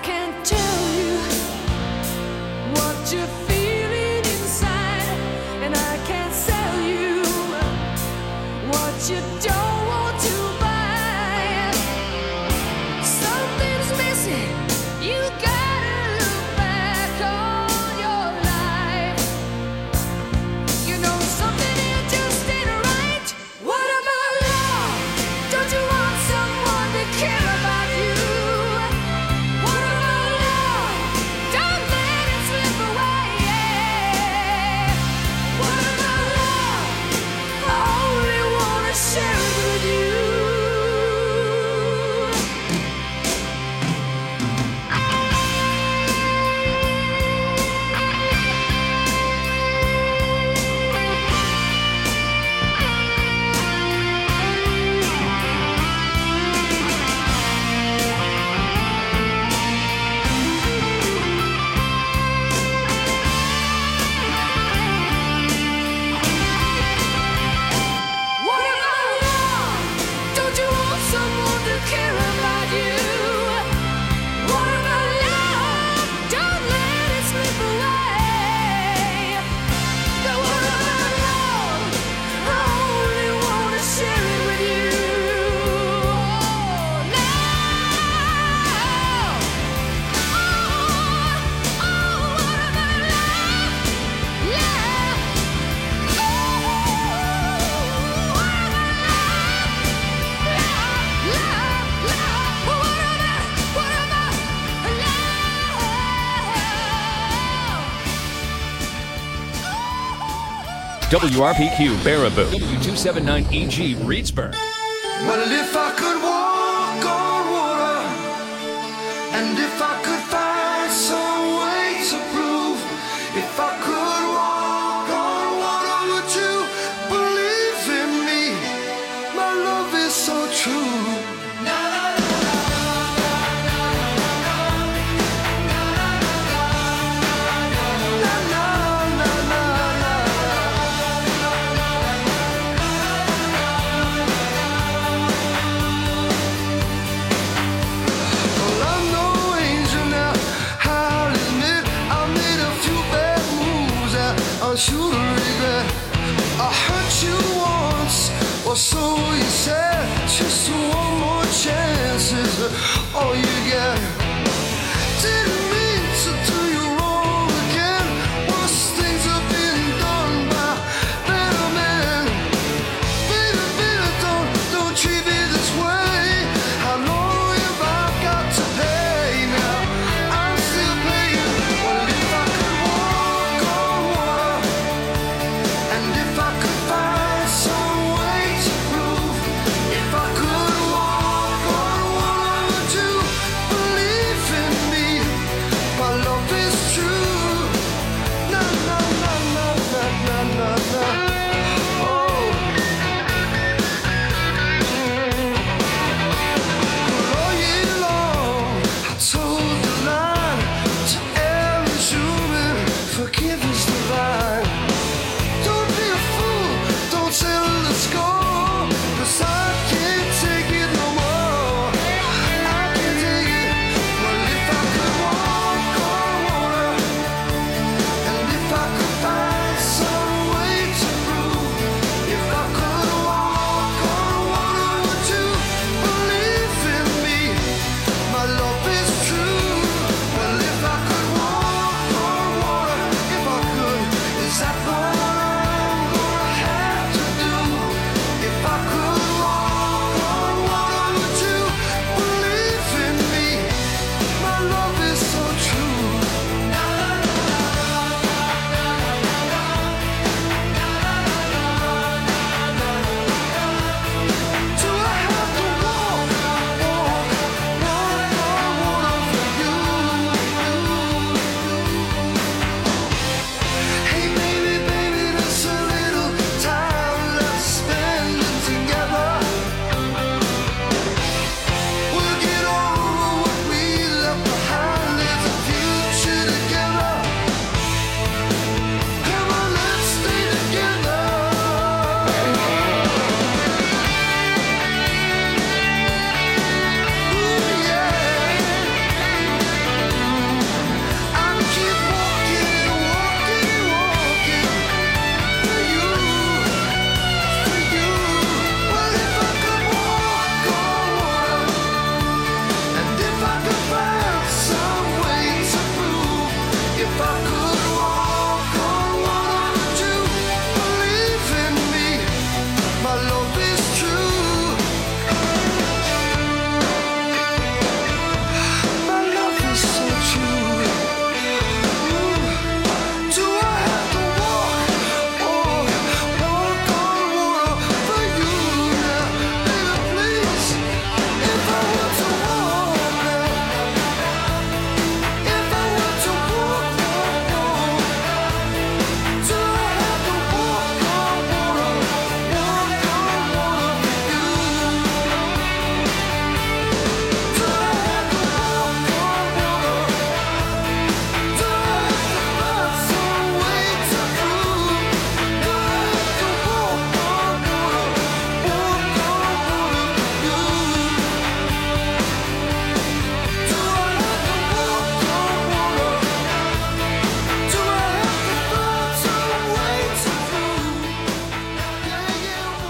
can't tell you what you're feeling inside, and I can't sell you what you don't want to buy. Something's missing. You gotta look back on your life. You know something here just ain't right. What about love? Don't you want someone to care about you? What about love? Don't let it slip away. What about love? I only wanna share it with you. What about love? Don't you want someone to care about you? What about love? Don't let it slip away. But what about love? I only wanna share it with you. What about love? Love. WRPQ Baraboo, W279EG Reedsburg. Well, if I could walk on water, and if I could find some way to prove, if I could walk on water, would you believe in me? My love is so true. Well, I'm no angel now, I'll admit I made a few bad moves that I'm sure to regret. I hurt you once, or so you said. Just one more chance is all you get. Didn't mean to do you wrong again. Worse things have been done by better men. Baby, baby, don't treat me this way. I know if I got to pay now, I'm still paying. Well, if I could walk on water, and if I could find some way to prove, if I could walk on water, would you believe in me?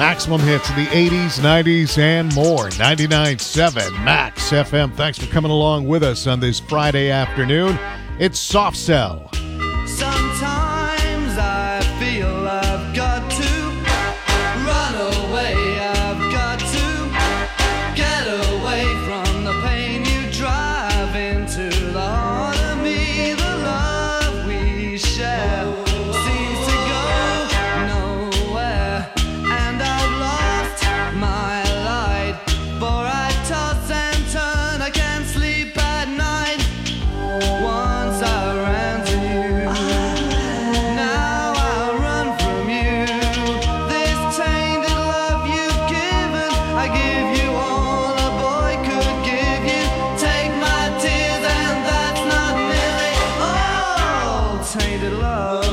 Maximum hits in the 80s, 90s, and more. 99.7 Max FM. Thanks for coming along with us on this Friday afternoon. It's Soft Cell. Sometimes I feel I've got to run away. I've got to get away from the pain you drive into the heart of me. The love we share seems to go nowhere, and I've lost my light. For I toss and turn, I can't sleep at night. Once I ran to you, now I run from you. This tainted love you've given, I give you all a boy could give you. Take my tears and that's not nearly all. Tainted love,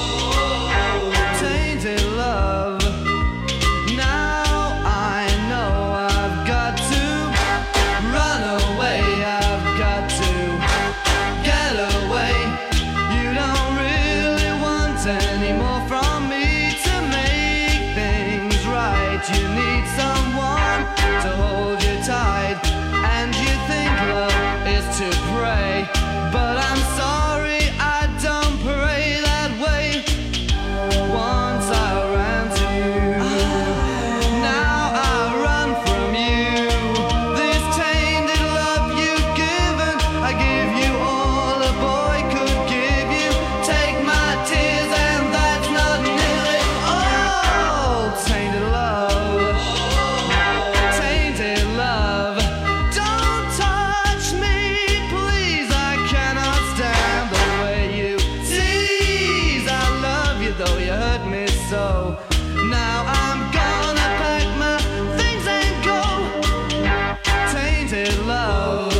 tainted love. Now I know I've got to run away. I've got to get away. You don't really want any more from me to make things right. You need someone to hold you tight, and you think love is to pray. But I'm sorry, I don't pray that way. Once I ran to you, now I run from you. This tainted love you've given, I give you all a boy could give you. Take my tears and that's not nearly all. Tainted love, tainted love. Don't touch me, please. I cannot stand the way you tease. I love you though you hurt me so. Now I'm gonna pack my things and go. Tainted love,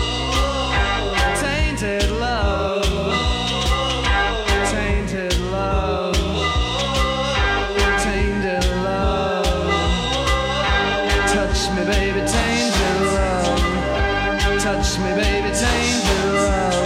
tainted love, tainted love, tainted love. Touch me, baby, tainted love. Touch me, baby, tainted love.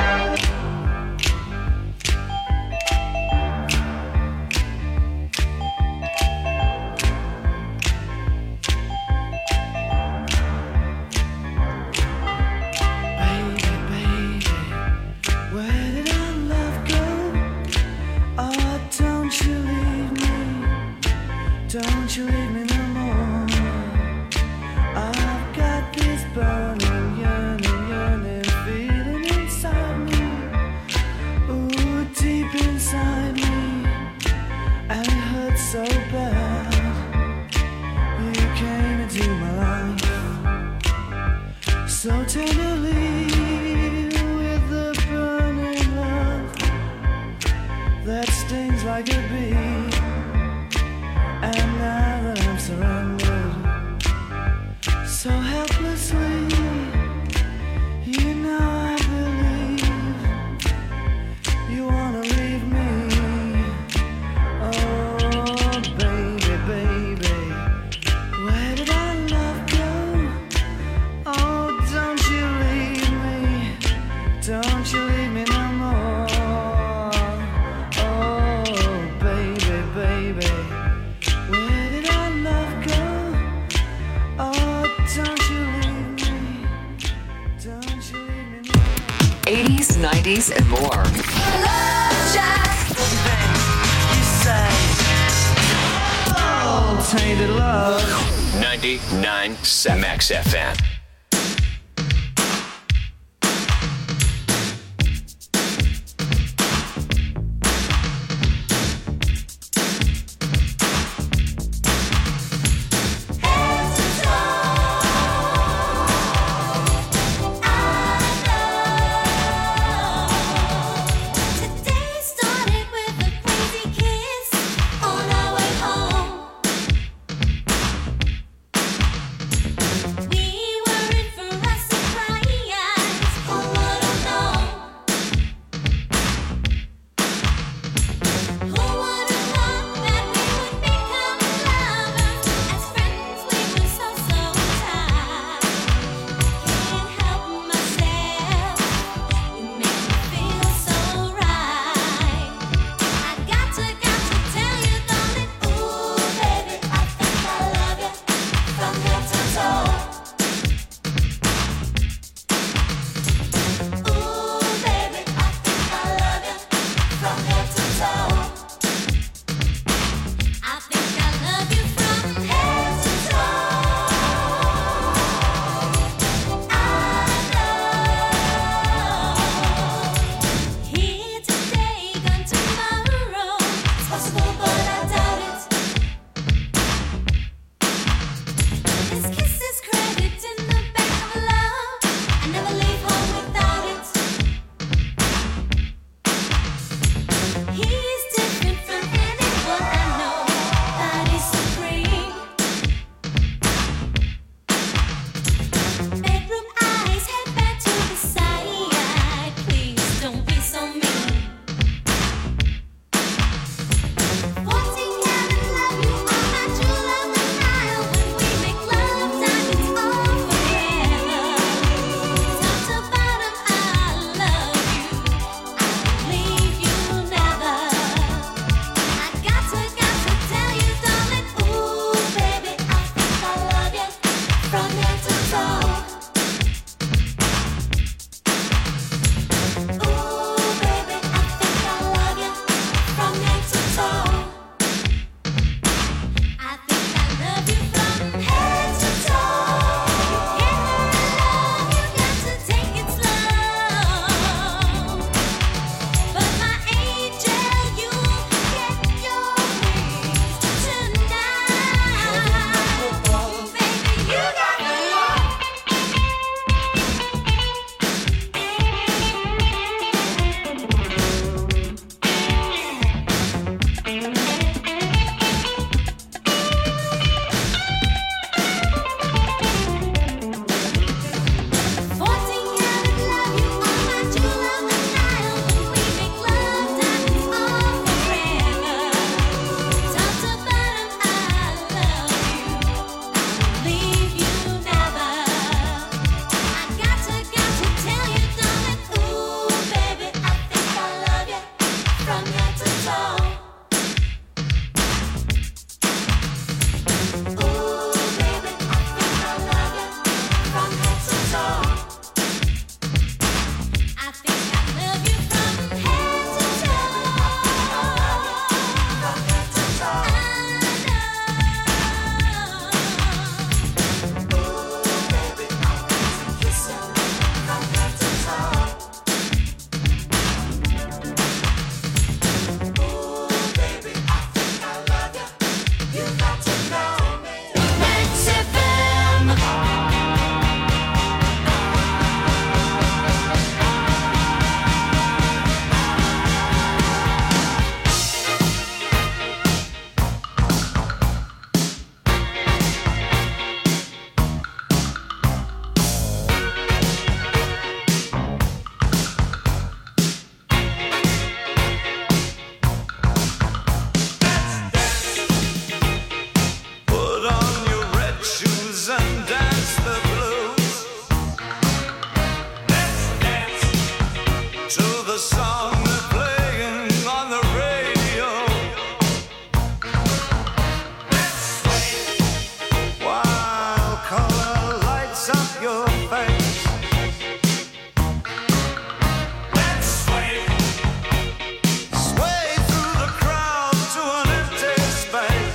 Baby, baby, where did our love go? Oh, don't you leave me. Don't you leave me no more. I've got this burning, yearning feeling inside me. Ooh, deep inside me. And it hurts so bad. You came into my life so tenderly, with the burning love that stings like a bee. And now that I'm surrendered so helplessly, you know I believe you wanna leave me. Oh, baby, baby, where did our love go? Oh, don't you leave me. Don't you leave me no more. Oh, baby, baby, where did our love go? Oh, don't you leave me. Don't you leave me no more. 80s, 90s, and more. You say, oh, tainted love. 99.7 Max FM. Today started with a crazy kiss on our way home. We your face. Let's sway through the crowd to an empty space.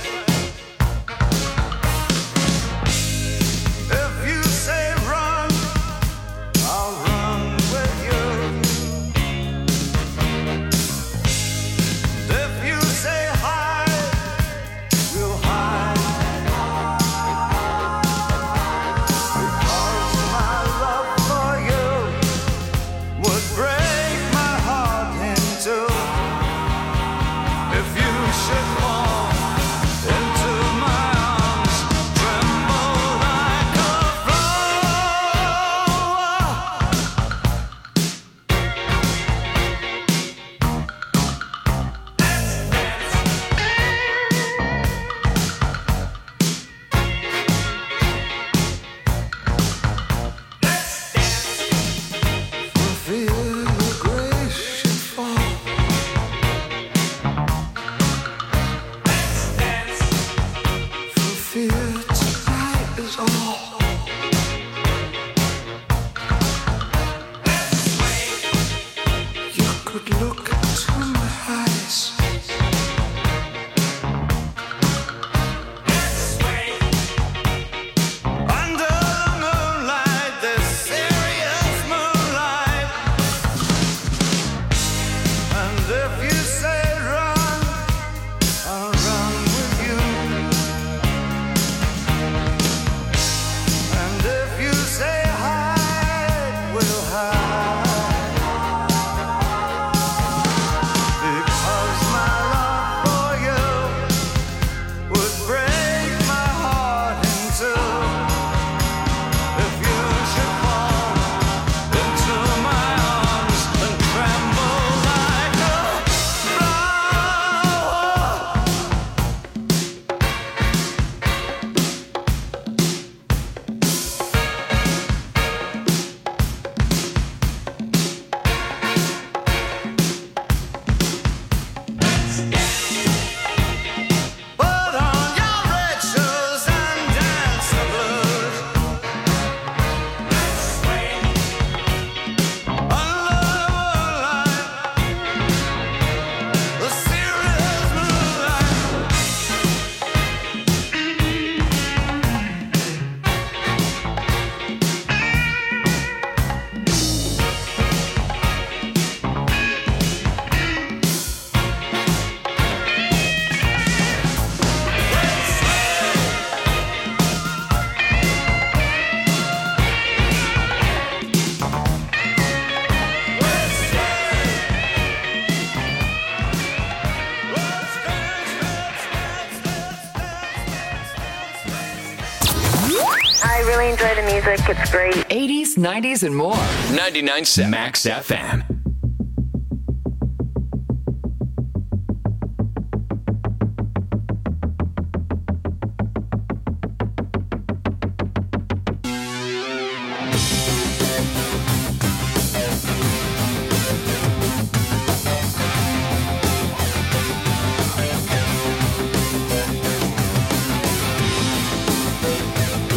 If you say run, I'll run with you. If you say hide, we'll hide. Because my love for you would break my heart in two. If you should fall into my arms, tremble like a flower. For fear your grace should fall. For fear tonight is all. You could look into my eyes. Under the moonlight, this serious moonlight. And if you say run, I'll run with you. And if you say hide, we'll hide. Because my love for you would break my heart in two. If you should fall into my arms and tremble like a flower. Put on your red shoes and dance the blues. Under the serious moonlight. I really enjoy the music. It's great. 80s, 90s, and more. 99.7 Max FM.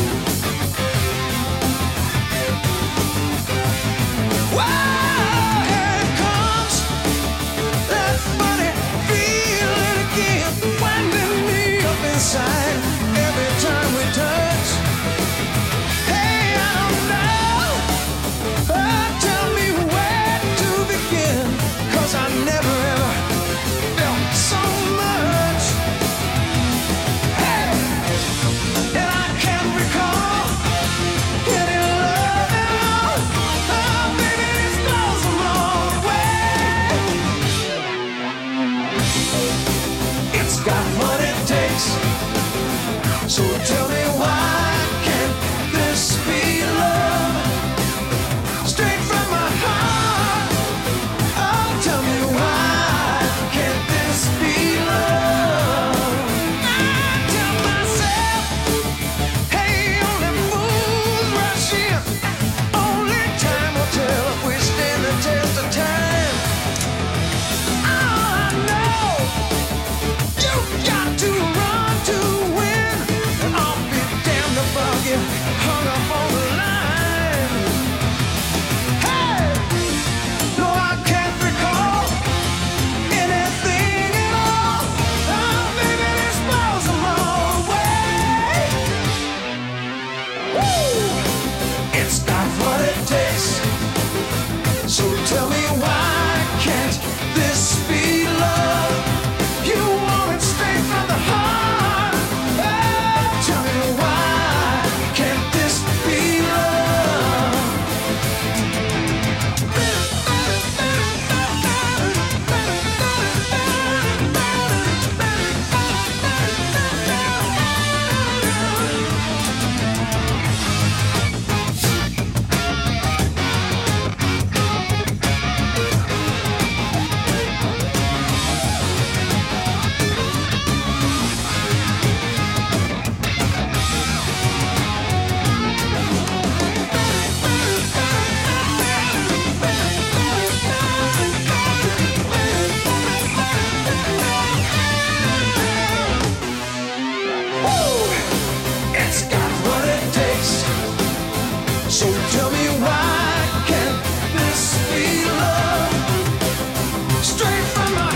Whoa! Tell me why can't this be love? Straight from my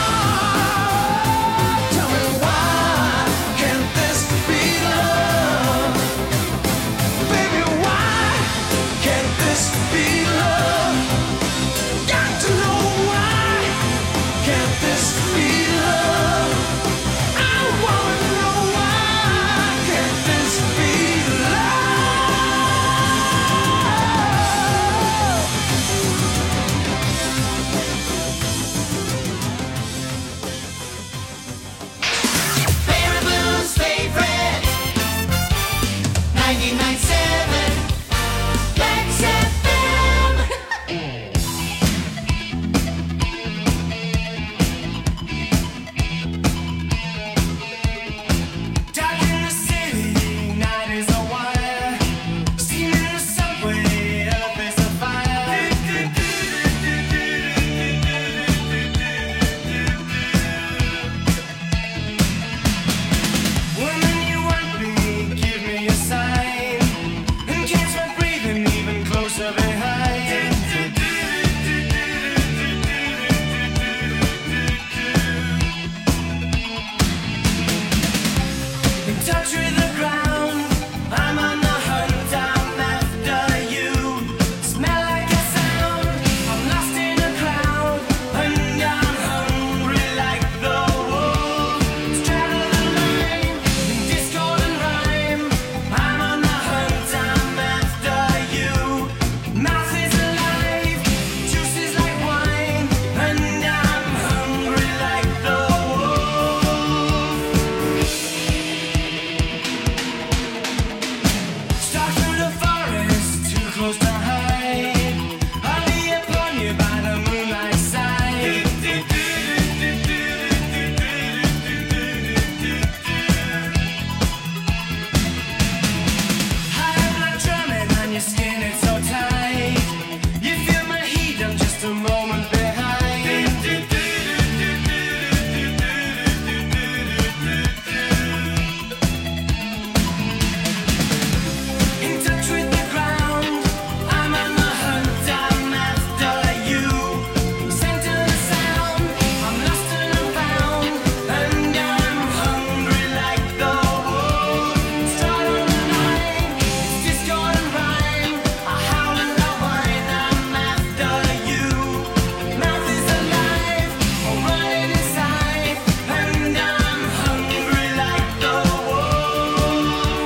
heart. Tell me why can't this be love? Baby, why can't this be love? Got to know why can't this be love? I wanna know why can't this be love? Favorite Blues favorite 99.7 Max FM. Dark in the city, night is a wire. Steam in the subway, earth is a fire. Woman, you want me, give me a sign. And catch my breathing even closer behind. In touch with the ground, I'm on the hunt, I'm after you. Smell like a sound, I'm lost in a crowd, and I'm hungry like the wolf. Straddle the line, in discord and rhyme, I'm on the hunt, I'm after you. Mouth is alive, juice is like wine, and I'm hungry like the wolf. Stalk through the forest, too close to hide. I'll be upon you by the moonlight side. I'm like drumming on your skin, it's so tight. You feel my heat, I'm just a moment behind. In touch with the ground, I'm on the hunt, I'm after you. Scent of the sound, I'm lost and I'm found, and I'm hungry like the wolf. Stride on the line, it's discord and rhyme. I howl and I whine, I'm after you. Mouth is alive, I'm running inside, and I'm hungry like the wolf.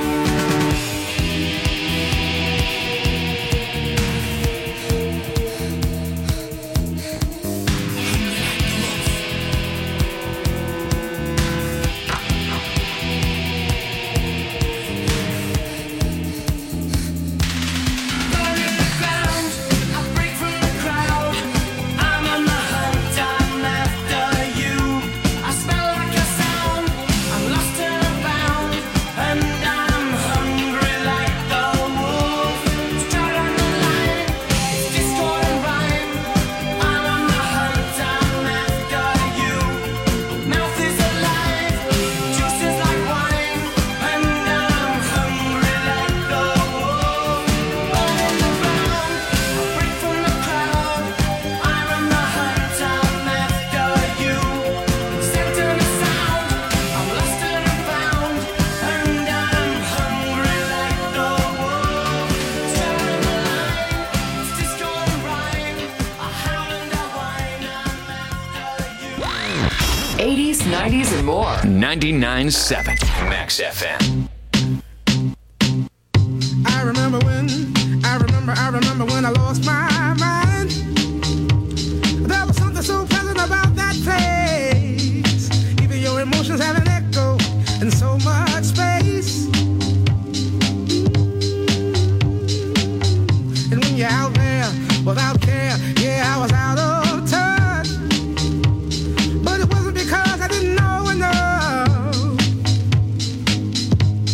Burning the ground, I break from the crowd. I'm on the hunt, I'm after you. I smell like a sound, I'm lost and I'm bound, and I'm hungry like the wolf. Stride on the line, it's discord and rhyme. I'm on the hunt, I'm after you. Mouth is alive, juice is like wine, and I'm hungry like the wolf. Burning the ground, I break from the crowd. I'm on the hunt, I'm after you. Scent of the sound, I'm lost and I'm found, and I'm hungry like the wolf. Straddling the line, it's discord and rhyme. I howl and I whine, I'm after you. 80s, 90s, and more. 99.7 Max FM. I remember when I lost my mind. There was something so pleasant about that place. Even your emotions have an echo in so much space. And when you're out there without care, yeah, I was out of touch. But it wasn't because I didn't know enough.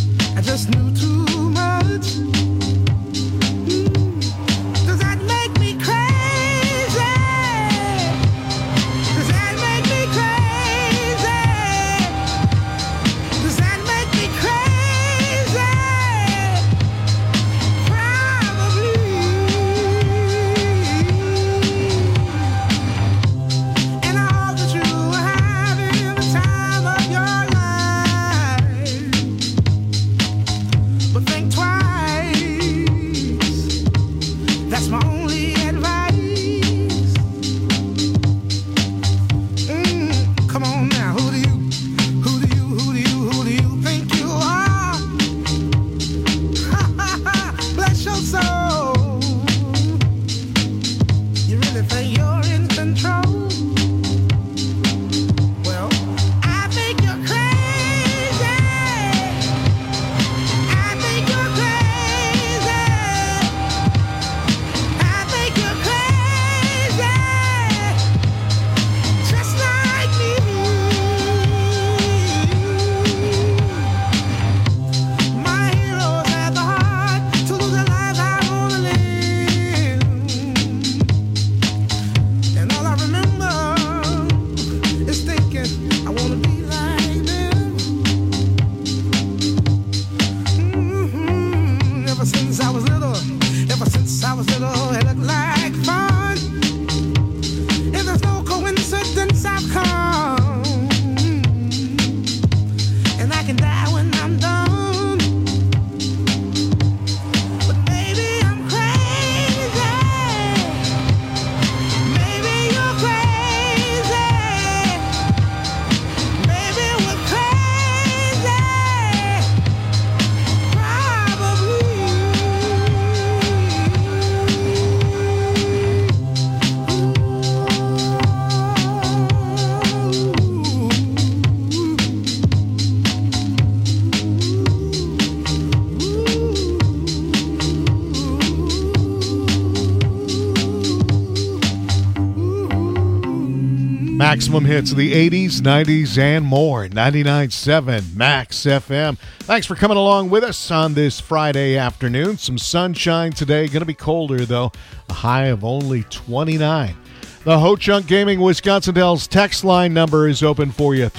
Maximum hits of the 80s, 90s, and more. 99.7 Max FM. Thanks for coming along with us on this Friday afternoon. Some sunshine today. Going to be colder, though. A high of only 29. The Ho Chunk Gaming Wisconsin Dells text line number is open for you,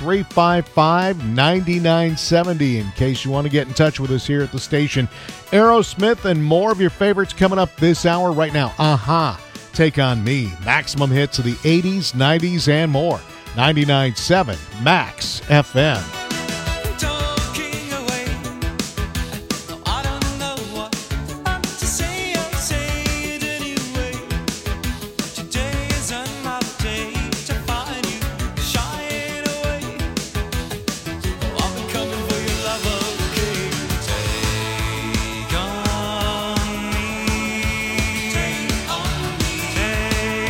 355-9970, in case you want to get in touch with us here at the station. Aerosmith and more of your favorites coming up this hour right now. Take on Me. Maximum hits of the 80s, 90s, and more. 99.7 Max FM. Talking away. I don't know what to say. I'll say it anyway. Today is another day to find you shying away. I've been coming for your love, okay? Take on me. Take on me.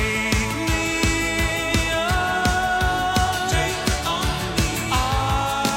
Take me on. Take on me.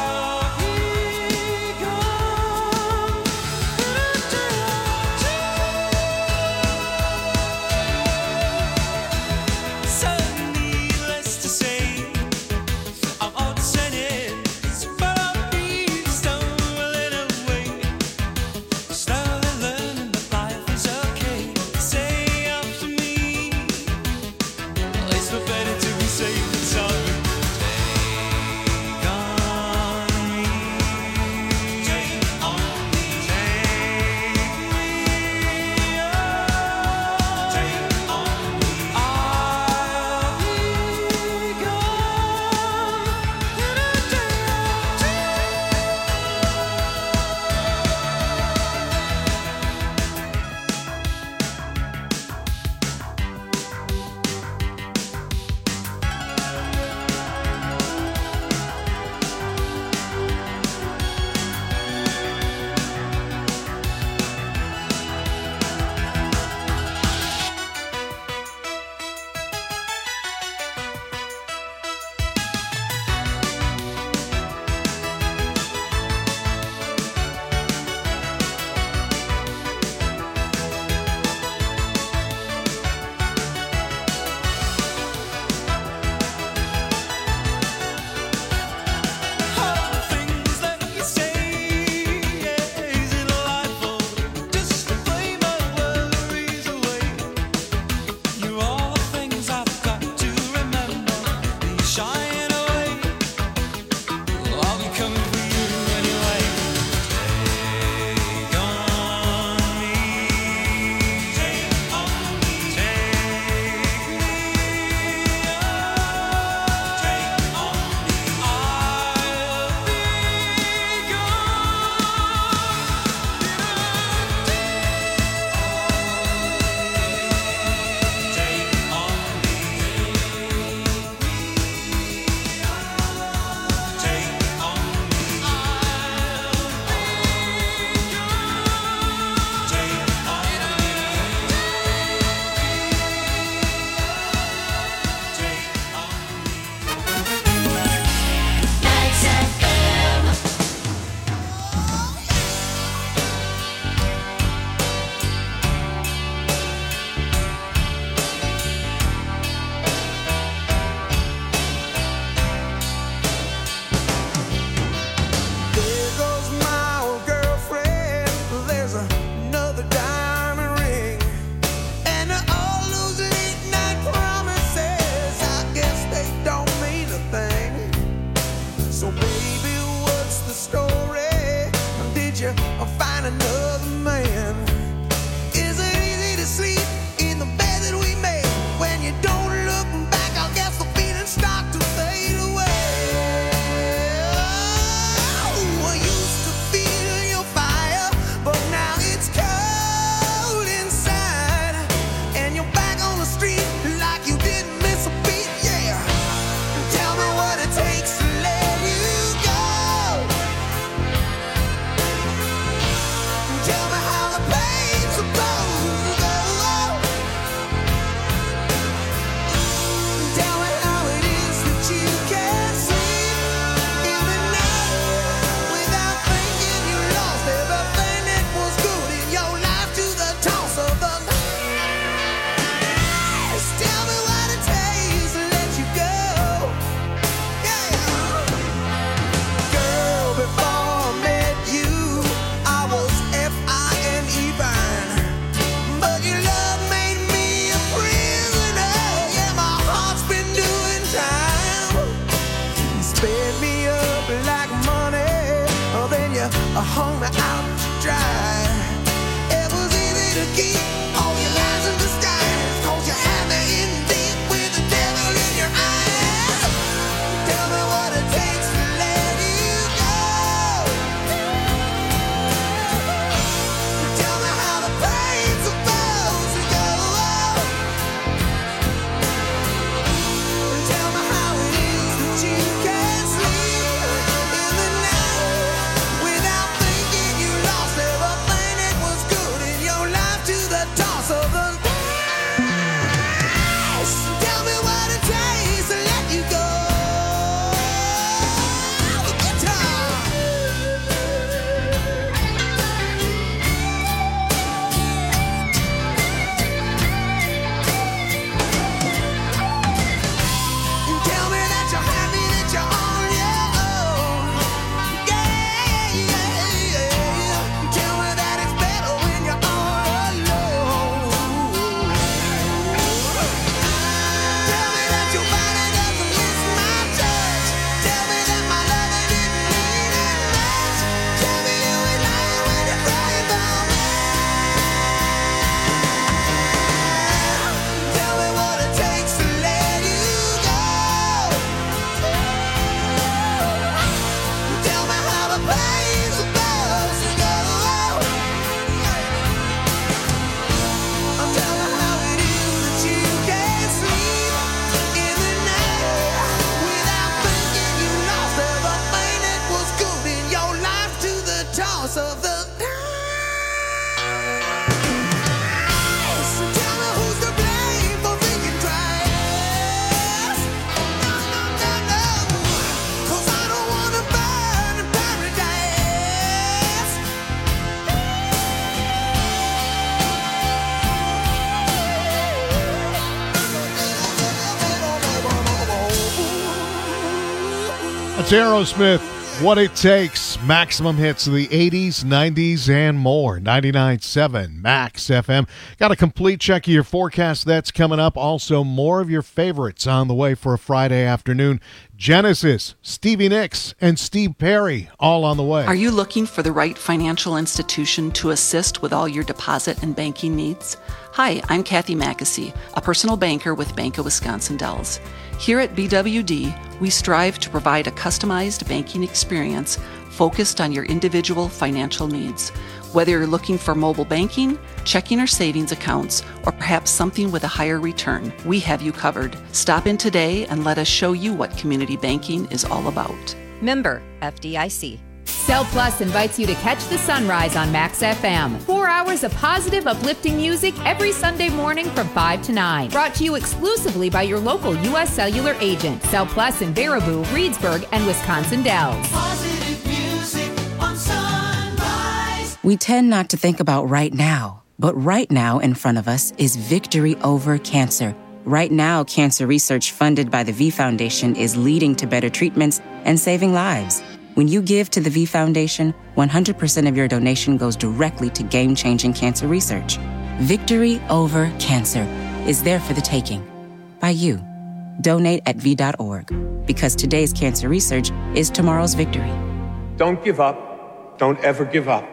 That's Aerosmith, What It Takes. Maximum hits of the 80s, 90s, and more. 99.7 Max FM. Got a complete check of your forecast that's coming up. Also, more of your favorites on the way for a Friday afternoon. Genesis, Stevie Nicks, and Steve Perry all on the way. Are you looking for the right financial institution to assist with all your deposit and banking needs? Hi, I'm Kathy Mackesy, a personal banker with Bank of Wisconsin Dells. Here at BWD, we strive to provide a customized banking experience focused on your individual financial needs. Whether you're looking for mobile banking, checking or savings accounts, or perhaps something with a higher return, we have you covered. Stop in today and let us show you what community banking is all about. Member FDIC. Cell Plus invites you to catch the sunrise on Max FM. 4 hours of positive, uplifting music every Sunday morning from 5 to 9. Brought to you exclusively by your local U.S. Cellular agent. Cell Plus in Baraboo, Reedsburg, and Wisconsin Dells. Positive music on Sunrise. We tend not to think about right now, but right now in front of us is victory over cancer. Right now, cancer research funded by the V Foundation is leading to better treatments and saving lives. When you give to the V Foundation, 100% of your donation goes directly to game-changing cancer research. Victory over cancer is there for the taking. By you. Donate at V.org. Because today's cancer research is tomorrow's victory. Don't give up. Don't ever give up.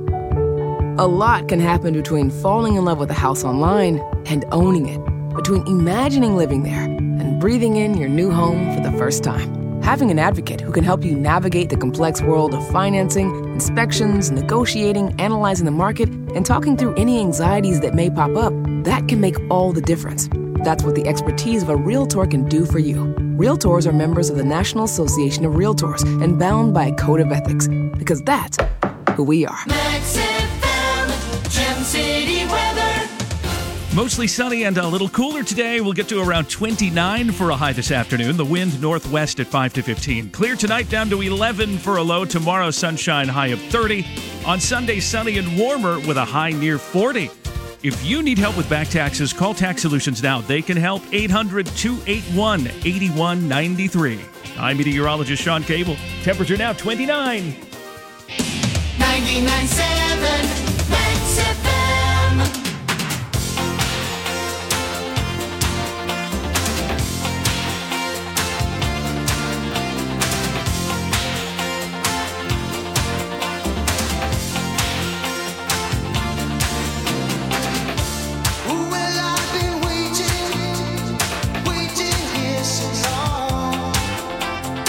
A lot can happen between falling in love with a house online and owning it. Between imagining living there and breathing in your new home for the first time. Having an advocate who can help you navigate the complex world of financing, inspections, negotiating, analyzing the market, and talking through any anxieties that may pop up, that can make all the difference. That's what the expertise of a Realtor can do for you. Realtors are members of the National Association of Realtors and bound by a code of ethics, because that's who we are. Max FM, Gem City weather. Mostly sunny and a little cooler today. We'll get to around 29 for a high this afternoon. The wind northwest at 5 to 15. Clear tonight down to 11 for a low. Tomorrow, sunshine, high of 30. On Sunday, sunny and warmer with a high near 40. If you need help with back taxes, call Tax Solutions now. They can help. 800-281-8193. I'm meteorologist Sean Cable. Temperature now 29. 99.7 Max FM.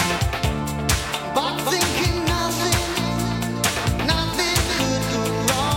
But thinking nothing could go wrong.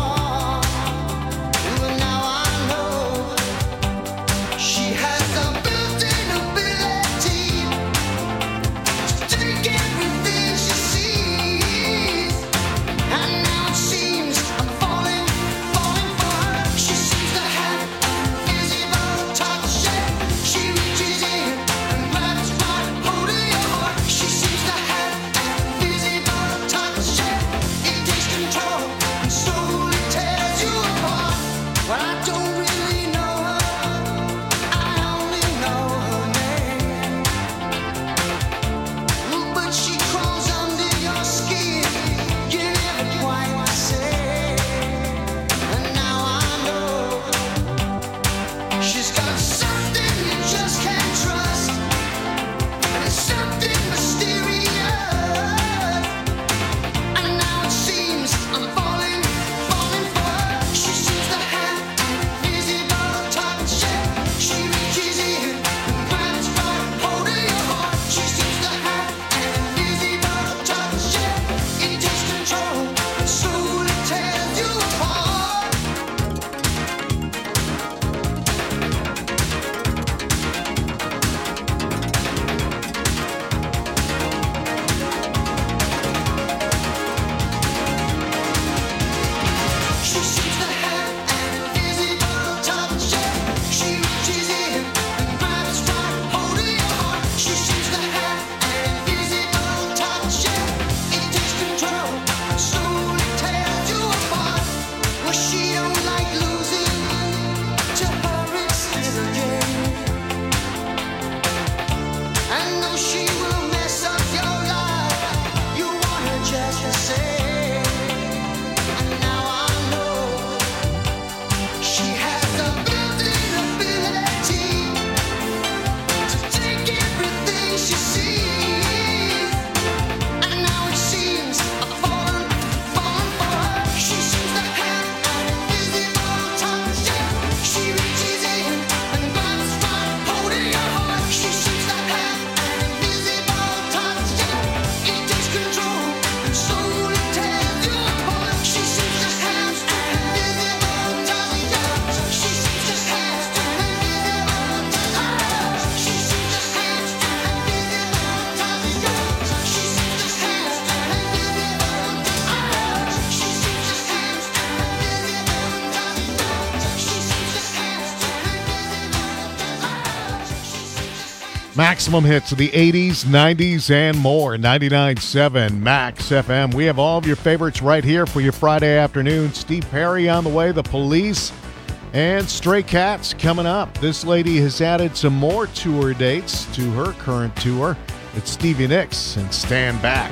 Maximum hits of the 80s, 90s, and more. 99.7 Max FM. We have all of your favorites right here for your Friday afternoon. Steve Perry on the way, The Police, and Stray Cats coming up. This lady has added some more tour dates to her current tour. It's Stevie Nicks and Stand Back.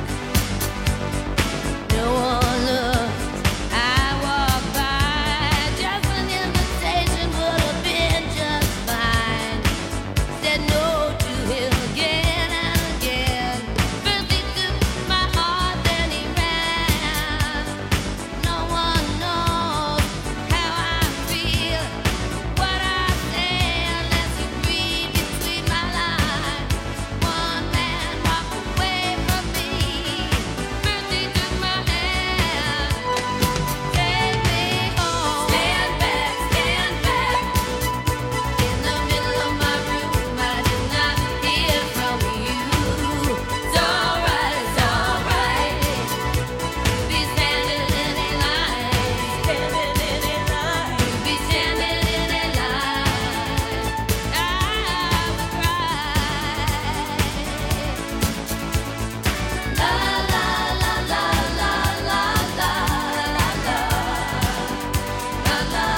No one looked. I walked by. Just an invitation would have been just fine. Said no to him again and again. First he took my heart, then he ran. No one knows how I feel, what I say, unless you read between my lines. One man walked away from me. First he took my hand. Take me home. Stand back, stand back. In the middle of my room, I did not hear from you. It's alright, it's alright. Be standing in a line, standing in a line. Be standing in a line. I would cry. La la la la la la la la la. La la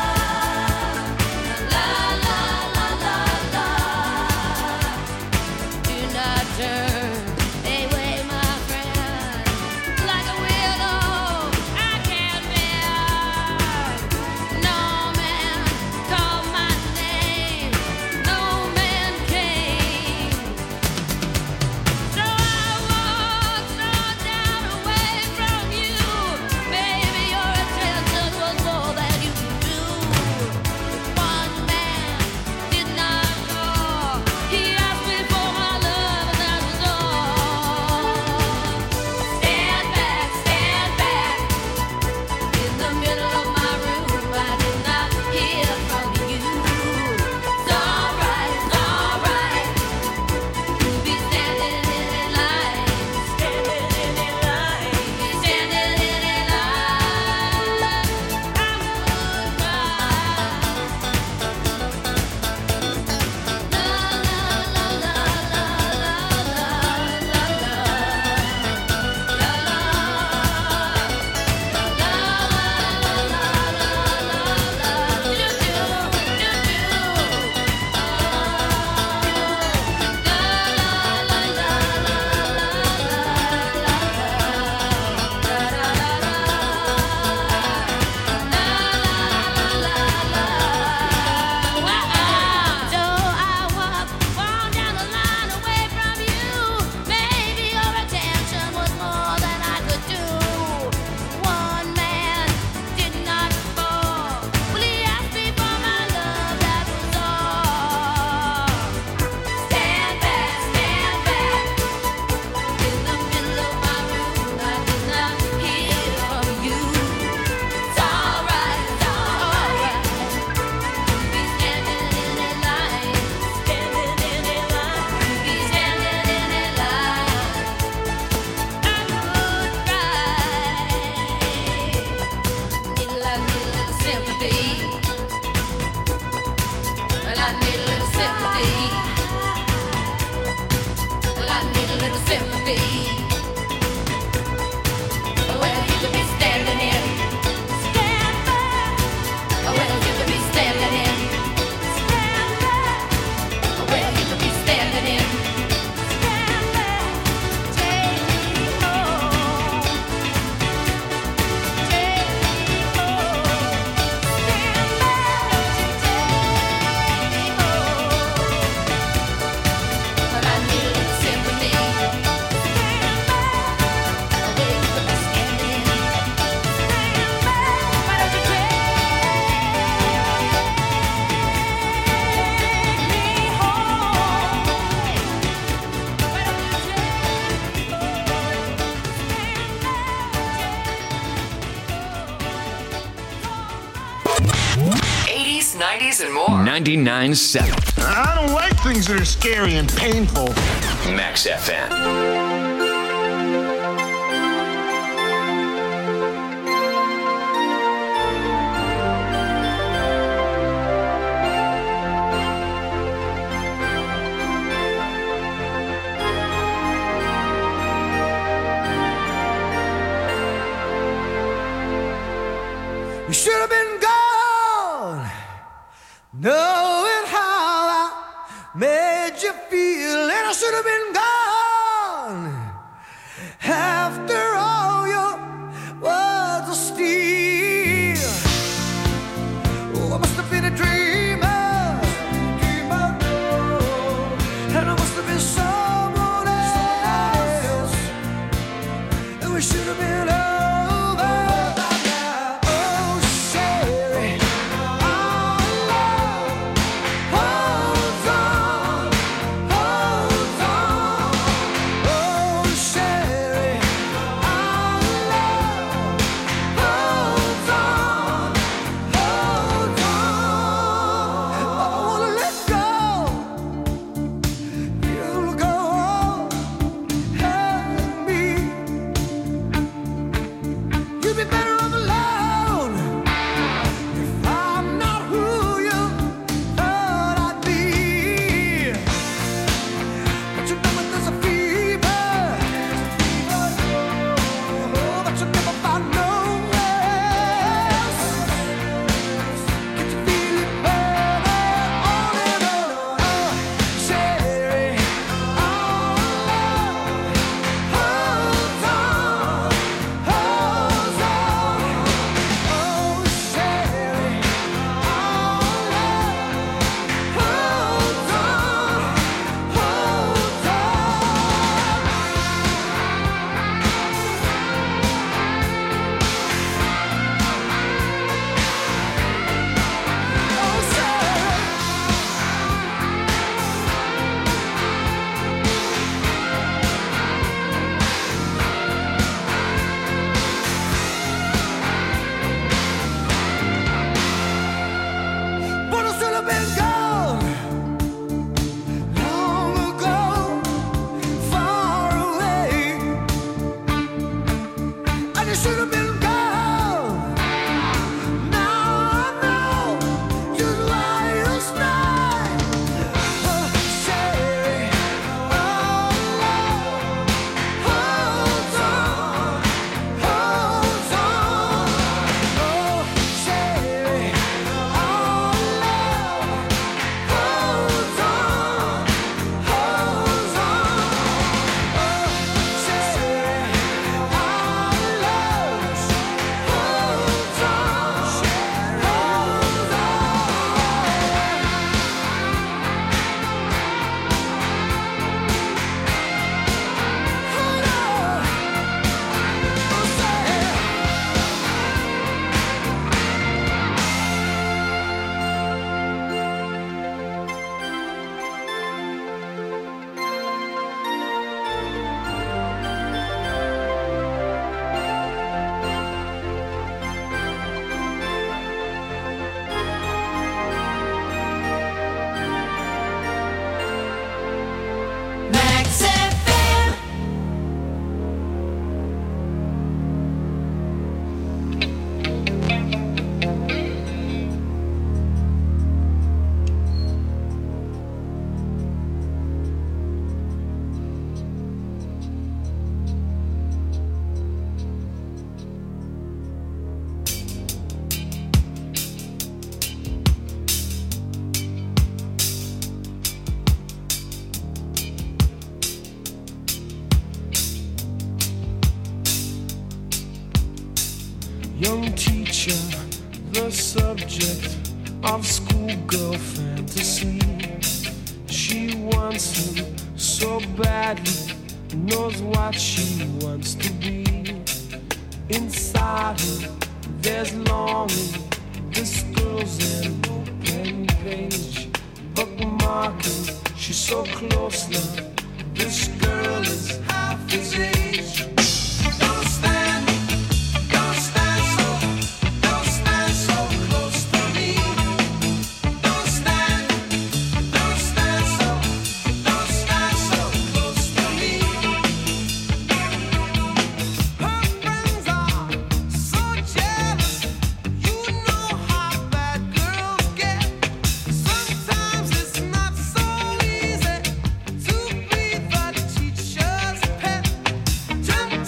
la la la la. Do not turn away, my friend. Like a willow, I can't bear. No man called my name. No man came. So I walked on down away from you. Maybe your attention was all that you could do. One man did not call. He asked me for my love, and that was all. Stand back, stand back. In the middle of my room, I did not hear from you. It's alright, it's alright. Be standing in a line, standing in a line, be standing in a line. I would cry. La la la la la '80s, '90s, and more. 99.7 I don't like things that are scary and painful. Max FM. knowing how I made you feel, and I should have been gone after all your words of steel. Oh, I must have been a dreamer, and I must have been someone else, and we should have been over. Oh, Sherry, our love holds on, holds on. Oh, Sherry, our love holds on, holds on. I wanna let go. You'll go on and me. You'd be better off alone if I'm not who you thought I'd be. But you know when there's a fever, oh, but you never find nowhere else. Get you feeling better on and on. Oh, Sherry, our love holds on, holds on. Oh, Sherry, our love holds on, holds on. Oh, Sherry. But I should have been gone long ago, far away. And you should have been gone. Now I know just why you stay. Oh, Sherry, our love holds on, holds on. Oh, Sherry, our love holds on, holds on. Oh, Sherry, our love holds on, holds on. Hold on. Oh, Sherry. Max FM. Young teacher, the subject of schoolgirl fantasy. She wants him so badly, knows what she wants to be. Inside her, there's longing. This girl's an open page, bookmarking. She's so close now. This girl is half his age. Don't stand so close to me. Don't stand so close to me. Her friends are so jealous. You know how bad girls get. Sometimes it's not so easy to be the teacher's pet.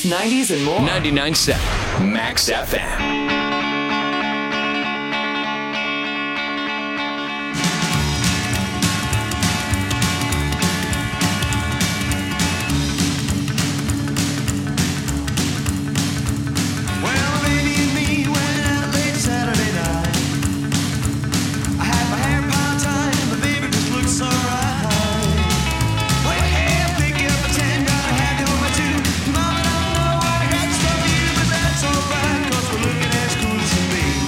80s, 90s, and more. 99.7 Max FM. Well, baby and me went out late Saturday night. I had my hair piled tight, but baby just looked so right. Well, hey, I'll pick you up at 10, gotta have you over too. Mama don't know I got stuff for you, but that's alright, 'cause we're looking as cool as can be.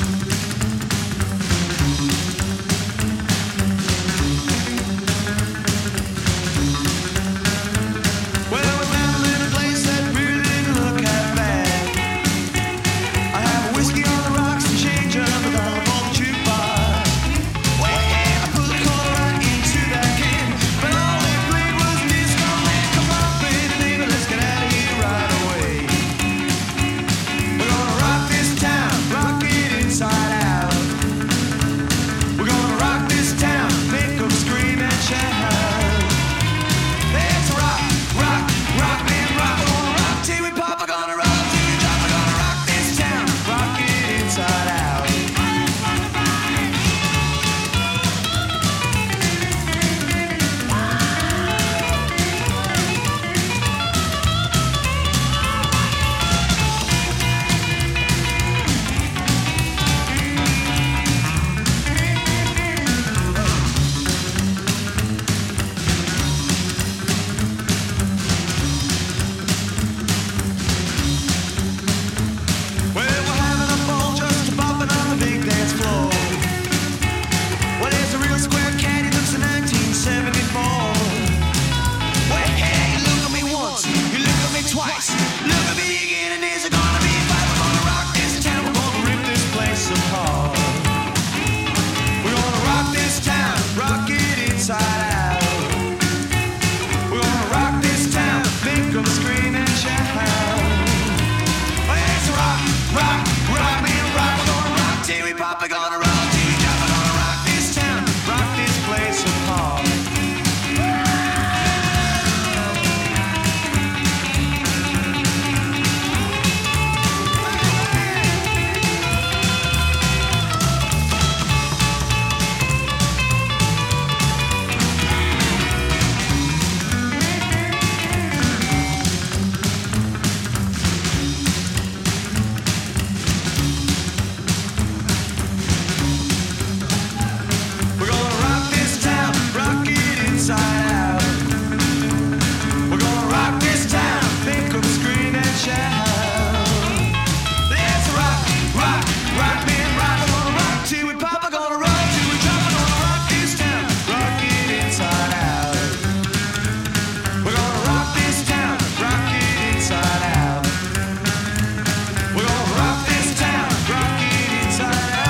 Well, we found a little place that really didn't look half bad. I have a whiskey on the rocks and change up with all on the jukebox. Well, yeah, I put a quarter right into that can, but all they played was disco. Man, come on, baby, let's get out of here right away. We're gonna rock this town, rock it inside out. We're gonna rock this town, make 'em scream and shout. Let's rock, rock, rock, man, rock. We're gonna rock till we pop. We're gonna rock till we drop. We're gonna rock this town, rock it inside out. Well, we're having a ball just bopping on the big dance floor. Well, there's a real square cat, he looks in 1974. Well, hey, you look at me once, you look at me twice, look at me again, and there's gonna be a fight. We're gonna rock this town, we're gonna rip this place apart. We're gonna rock this town, rock it inside out. We're gonna rock this town, make 'em scream and shout. Let's rock, rock, rock, man, rock. We're gonna rock till we pop. We're gonna rock till we drop. We're gonna rock this town, rock this place apart. We're gonna rock this town, rock it inside out. We're gonna rock this town, make 'em scream and shout. Let's rock, rock, rock, man, rock. We're gonna rock till we pop. We're gonna rock till we drop. We're gonna rock this town, rock it inside out. We're gonna rock this town, rock it inside out. We're gonna rock this town, rock it inside out.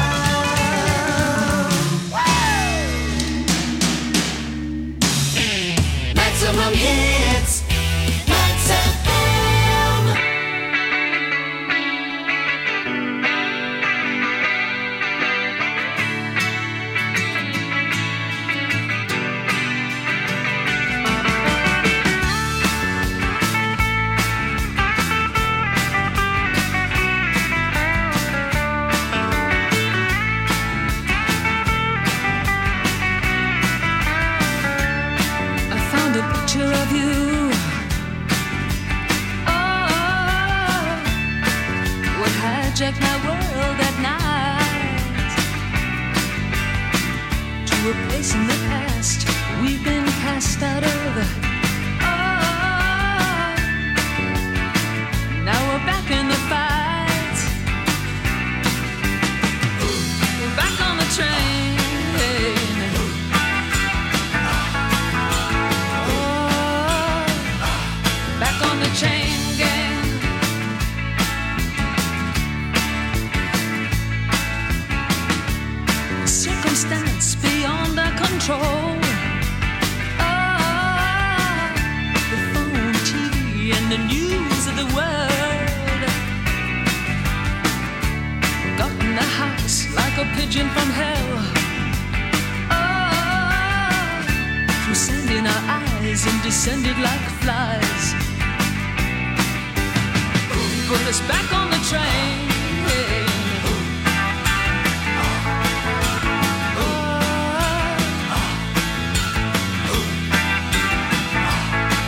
Maximum hits. Max FM. I found a picture of you. Oh, what hijacked my world at night. To a place in the past we've been cast out of. Oh, now we're back in the fight. We're back on the train. Back on the chain gang. Circumstance beyond our control. Oh, the phone, TV, and the news of the world. Got in the house like a pigeon from hell. Oh, through sand in our eyes and descended like flies. put us back on the train.